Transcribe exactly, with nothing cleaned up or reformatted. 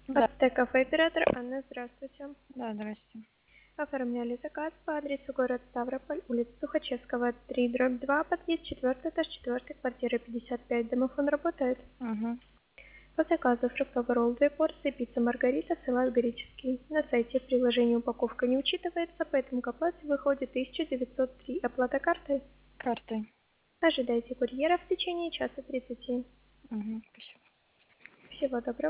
Да, Ат кафе оператор Анна, здравствуйте. да, здрасте. Оформляли заказ по адресу город Ставрополь, улица Тухачевского, три, дробь два, подъезд четыре, этаж четыре, квартира пятьдесят пять. Домофон работает. Угу. По заказу фруктовый ролл две порции, пицца маргарита, салат греческий. На сайте в приложении упаковка не учитывается, поэтому к оплате выходит тысяча девятьсот три. Оплата картой. Картой. Ожидайте курьера в течение часа тридцати. Угу. Спасибо. Всего доброго.